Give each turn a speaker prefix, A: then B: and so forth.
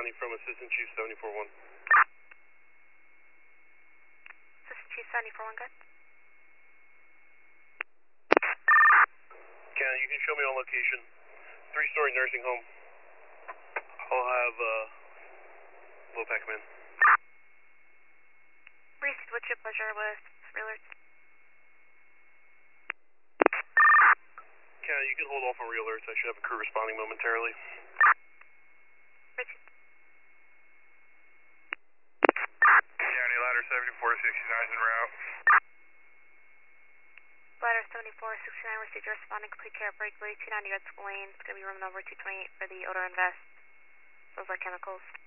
A: County from Assistant Chief 74-1.
B: Assistant Chief 74-1, good.
A: County, you can show me on location. 3-story nursing home. I'll have Low-Pack come in.
B: Reese, what's your pleasure with real alerts?
A: County, you can hold off on real alerts. I should have a crew responding momentarily.
B: Richard.
A: County, ladder 7469 is en route.
B: Ladder 7469 received your responding, complete care of Breakaway 290 Red School Lane. It's going to be room number 228 for the odor and vest. Those are chemicals.